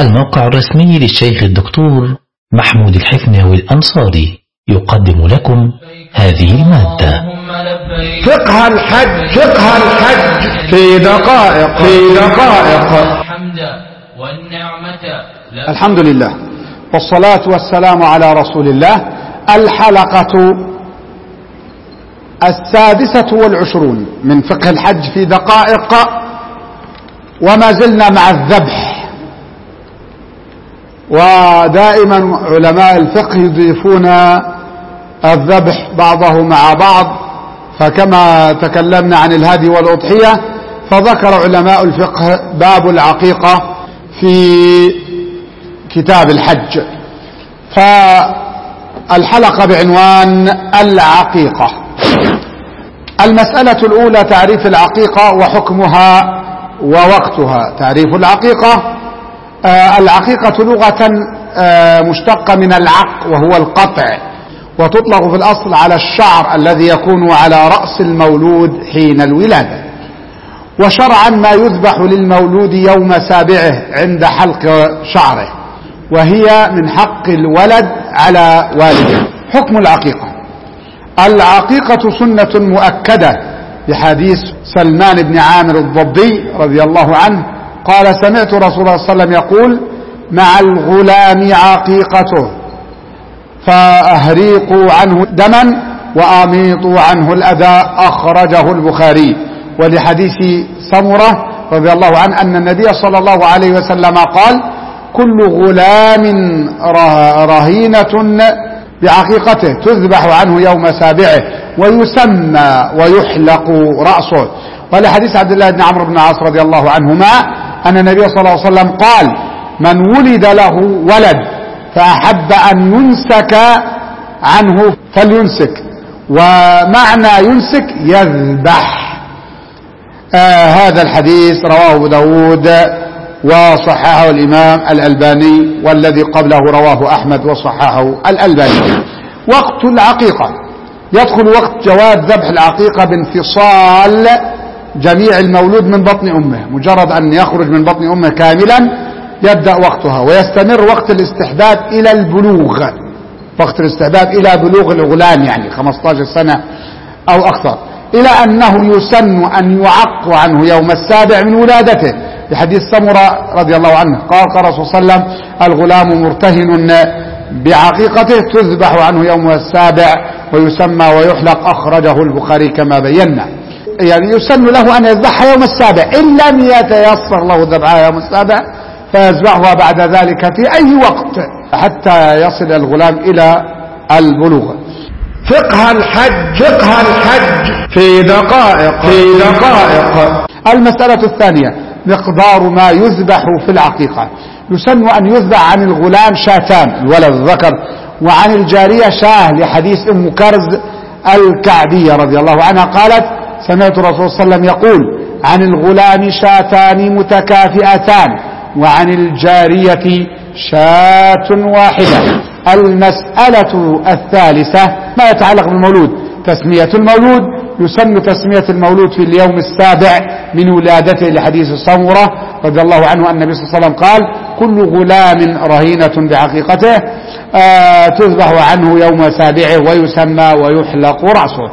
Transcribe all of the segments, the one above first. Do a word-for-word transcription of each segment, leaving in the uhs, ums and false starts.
الموقع الرسمي للشيخ الدكتور محمود الحفناوي الأنصاري يقدم لكم هذه المادة. فقه الحج فقه الحج في دقائق في دقائق الحمد لله والصلاة والسلام على رسول الله. الحلقة السادسة والعشرون من فقه الحج في دقائق، وما زلنا مع الذبح. ودائما علماء الفقه يضيفون الذبح بعضه مع بعض، فكما تكلمنا عن الهدي والأضحية فذكر علماء الفقه باب العقيقة في كتاب الحج. فالحلقة بعنوان العقيقة. المسألة الأولى تعريف العقيقة وحكمها ووقتها. تعريف العقيقة: آه العقيقة لغة آه مشتقة من العق وهو القطع، وتطلق في الأصل على الشعر الذي يكون على رأس المولود حين الولادة. وشرعا ما يذبح للمولود يوم سابعه عند حلق شعره، وهي من حق الولد على والده. حكم العقيقة: العقيقة سنة مؤكدة بحديث سلمان بن عامر الضبي رضي الله عنه قال: سمعت رسول الله صلى الله عليه وسلم يقول: مع الغلام عقيقته، فأهريقوا عنه دما وأميطوا عنه الأذى. أخرجه البخاري. ولحديث سمرة رضي الله عنه أن النبي صلى الله عليه وسلم قال: كل غلام رهينة بعقيقته تذبح عنه يوم سابعه ويسمى ويحلق رأسه. ولحديث عبد الله بن عمرو بن العاص رضي الله عنهما أن النبي صلى الله عليه وسلم قال: من ولد له ولد فأحب أن ينسك عنه فلينسك. ومعنى ينسك يذبح. آه هذا الحديث رواه أبو داود وصححه الإمام الألباني، والذي قبله رواه أحمد وصححه الألباني. وقت العقيقة: يدخل وقت جواز ذبح العقيقة بانفصال جميع المولود من بطن أمه. مجرد أن يخرج من بطن أمه كاملا يبدأ وقتها، ويستمر وقت الاستحباب إلى البلوغ. وقت الاستحباب إلى بلوغ الغلام، يعني خمسة عشر سنة أو أكثر، إلى أنه يسن أن يعق عنه يوم السابع من ولادته. بحديث سمرة رضي الله عنه قال: قال رسول الله صلى الله عليه وسلم: الغلام مرتهن بعقيقته تذبح عنه يوم السابع ويسمى ويحلق. أخرجه البخاري كما بينا. يعني يسن له أن يذبحها يوم السابع، إن لم يتيسر له ذبحها يوم السابع فيذبحها بعد ذلك في أي وقت حتى يصل الغلام إلى البلوغ. فقه الحج فقه الحج في دقائق في دقائق. المسألة الثانية: مقدار ما يذبح في العقيقة. يسن أن يذبح عن الغلام شاتان الولد الذكر، وعن الجارية شاه، لحديث أم كرز الكعبية رضي الله عنها قالت: سمعت رسول الله صلى الله عليه وسلم يقول: عن الغلام شاتان متكافئتان، وعن الجارية شاة واحدة. المسألة الثالثة: ما يتعلق بالمولود. تسمية المولود: يسن تسمية المولود في اليوم السابع من ولادته، لحديث سمرة رضي الله عنه أن النبي صلى الله عليه وسلم قال: كل غلام رهينة بعقيقته آه تذبح عنه يوم سابعه ويسمى ويحلق رأسه.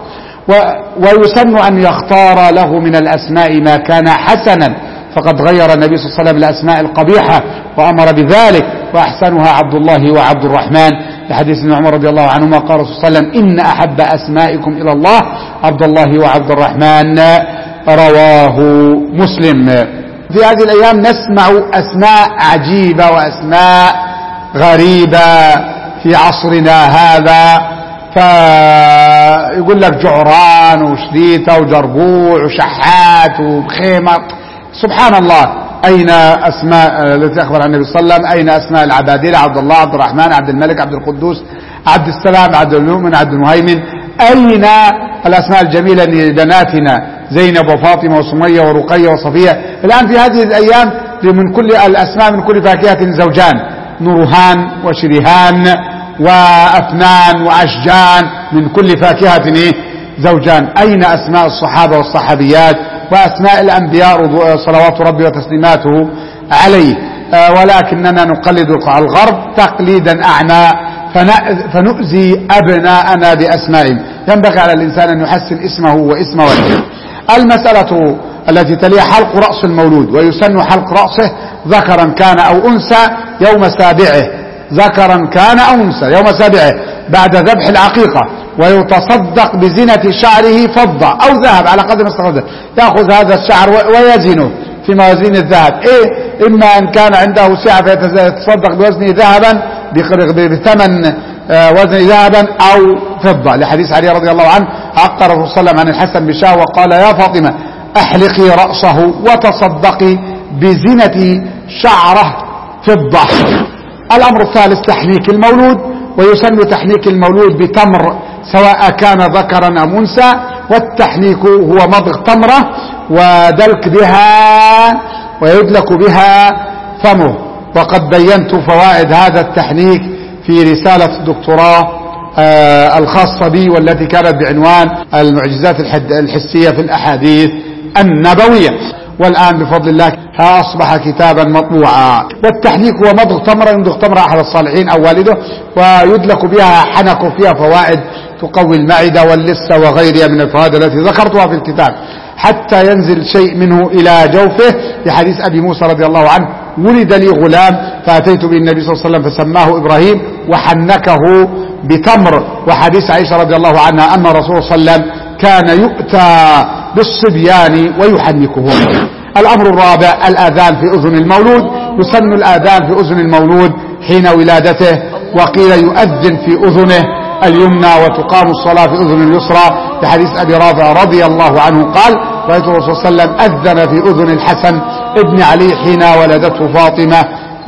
ويسن أن يختار له من الأسماء ما كان حسنا، فقد غير النبي صلى الله عليه وسلم الأسماء القبيحة وأمر بذلك، وأحسنها عبد الله وعبد الرحمن، لحديث ابن عمر رضي الله عنهما قال رسول الله صلى الله عليه وسلم: إن أحب أسمائكم إلى الله عبد الله وعبد الرحمن. رواه مسلم. في هذه الأيام نسمع أسماء عجيبة وأسماء غريبة في عصرنا هذا، فيقول لك جعران وشديتة وجربوع وشحات وبخيمة. سبحان الله، أين أسماء التي أخبر عن النبي صلى الله عليه وسلم؟ أين أسماء العبادلة؟ عبد الله، عبد الرحمن، عبد الملك، عبد القدوس، عبد السلام، عبد المؤمن، عبد المهيمن. أين الأسماء الجميلة لبناتنا زينب وفاطمة وسمية ورقية وصفية؟ الآن في هذه الأيام من كل الأسماء من كل فاكهة زوجان: نورهان وشريهان وأفنان وأشجان، من كل فاكهة زوجان. أين أسماء الصحابة والصحابيات وأسماء الأنبياء صلوات ربي وتسليماته عليه؟ ولكننا نقلد الغرب تقليدا أعمى فنؤذي أبناءنا بأسمائهم. ينبغي على الإنسان أن يحسن اسمه واسم والده. المسألة التي تليها حلق رأس المولود، ويسن حلق رأسه ذكرا كان أو أنثى يوم سابعه، ذكرا كان أو أنثى يوم سابعه بعد ذبح العقيقة، ويتصدق بزينة شعره فضة أو ذهب على قدر ما استخدمه. يأخذ هذا الشعر ويزنه في موازين الذهب، إيه إما أن كان عنده سعة فيتصدق بوزنه ذهبا بثمن وزن ذهبا أو فضة، لحديث علي رضي الله عنه عقر الرسول صلى الله عليه وسلم عن الحسن بشاه وقال يا فاطمة أحلقي رأسه وتصدقي بزينة شعره فضة. الأمر الثالث تحنيك المولود، ويسن تحنيك المولود بتمر سواء كان ذكرا أم أنثى، والتحنيك هو مضغ تمرة ودلك بها ويدلك بها فمه. وقد بينت فوائد هذا التحنيك في رسالة الدكتوراه آه الخاصة بي، والتي كانت بعنوان المعجزات الحسية في الأحاديث النبوية. والآن بفضل الله ها أصبح كتابا مطبوعا. والتحنيك هو مضغ تمرة، يمضغ تمرة أحد الصالحين أو والده ويدلك بها حنك، فيها فوائد تقوي المعدة واللثة وغيرها من الفوائد التي ذكرتها في الكتاب، حتى ينزل شيء منه إلى جوفه. لحديث أبي موسى رضي الله عنه ولد لي غلام فأتيت به النبي صلى الله عليه وسلم فسماه إبراهيم وحنكه بتمر. وحديث عائشة رضي الله عنها أن الرسول صلى الله عليه وسلم كان يؤتى بالصبيان ويحنكهم. الأمر الرابع الآذان في أذن المولود، يسن الآذان في أذن المولود حين ولادته، وقيل يؤذن في أذنه اليمنى وتقام الصلاة في أذن اليسرى، لحديث أبي رافع رضي الله عنه قال رأيت الرسول صلى الله عليه وسلم أذن في أذن الحسن ابن علي حين ولدته فاطمة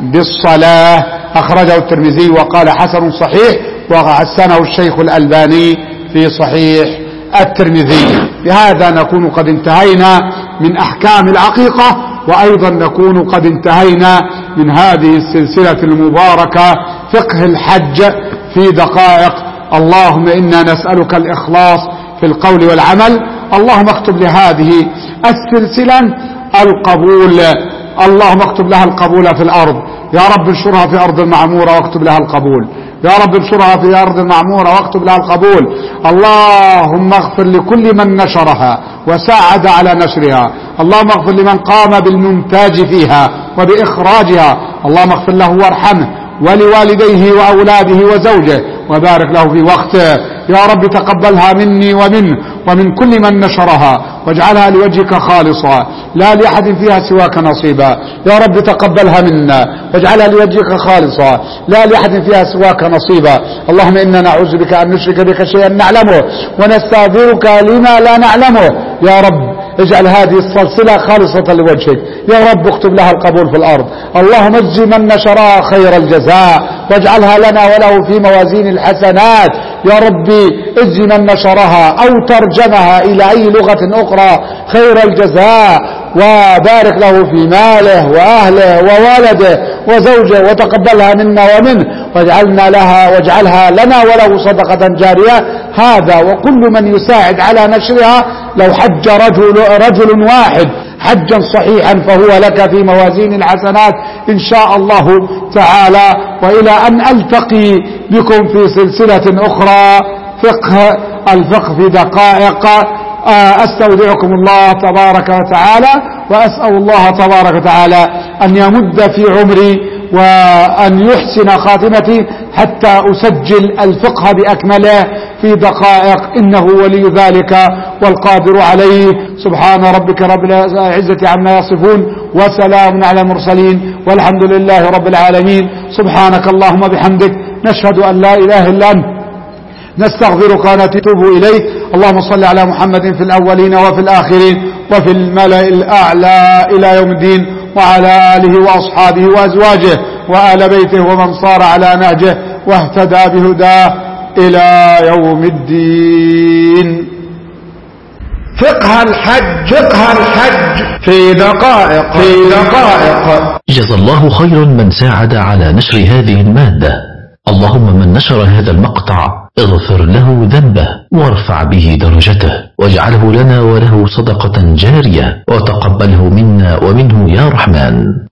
بالصلاة. أخرجه الترمذي وقال حسن صحيح، وحسنه الشيخ الألباني في صحيح الترمذي. بهذا نكون قد انتهينا من أحكام العقيقة، وأيضا نكون قد انتهينا من هذه السلسلة المباركة فقه الحج في دقائق. اللهم إنا نسألك الإخلاص في القول والعمل. اللهم اكتب لهذه السلسلة القبول، اللهم اكتب لها القبول في الأرض يا رب، انشرها في أرض المعمورة واكتب لها القبول يا رب، انشرها في أرض المعمورة واكتب لها القبول. اللهم اغفر لكل من نشرها وساعد على نشرها، اللهم اغفر لمن قام بالمونتاج فيها وبإخراجها، اللهم اغفر له وارحمه ولوالديه وأولاده وزوجه وبارك له في وقته. يا رب تقبلها مني ومنه ومن كل من نشرها، واجعلها لوجهك خالصا لا لأحد فيها سواك نصيبا. يا رب تقبلها منا واجعلها لوجهك خالصا لا لأحد فيها سواك نصيبا. اللهم إنا نعوذ بك أن نشرك بك شيئا نعلمه ونستغفرك لما لا نعلمه. يا رب اجعل هذه السلسلة خالصة لوجهك، يا رب اكتب لها القبول في الأرض. اللهم اجزي من نشرها خير الجزاء واجعلها لنا وله في موازين الحسنات. يا ربي اجزي من نشرها أو ترجمها إلى أي لغة أخرى خير الجزاء، وبارك له في ماله وأهله وولده وزوجه، وتقبلها منا ومنه، واجعلنا لها واجعلها لنا وله صدقة جارية. هذا وكل من يساعد على نشرها، لو حج رجل, رجل واحد حجا صحيحا فهو لك في موازين الحسنات إن شاء الله تعالى. وإلى أن ألتقي بكم في سلسلة أخرى فقه الفقه في دقائق، أستودعكم الله تبارك وتعالى، وأسأل الله تبارك وتعالى أن يمد في عمري وأن يحسن خاتمتي حتى أسجل الفقه بأكمله في دقائق، إنه ولي ذلك والقادر عليه. سبحان ربك رب العزة عما يصفون وسلام على المرسلين والحمد لله رب العالمين. سبحانك اللهم بحمدك نشهد أن لا إله إلا أنت نستغفرك ونتوب إليك. اللهم صل على محمد في الأولين وفي الآخرين وفي الملأ الأعلى إلى يوم الدين، وعلى آله وأصحابه وأزواجه وآل بيته ومن صار على نهجه واهتدى بهداه إلى يوم الدين. فقه الحج فقه الحج في دقائق في دقائق. جزا الله خيرا من ساعد على نشر هذه المادة. اللهم من نشر هذا المقطع اغفر له ذنبه وارفع به درجته، واجعله لنا وله صدقة جارية، وتقبله منا ومنه يا رحمن.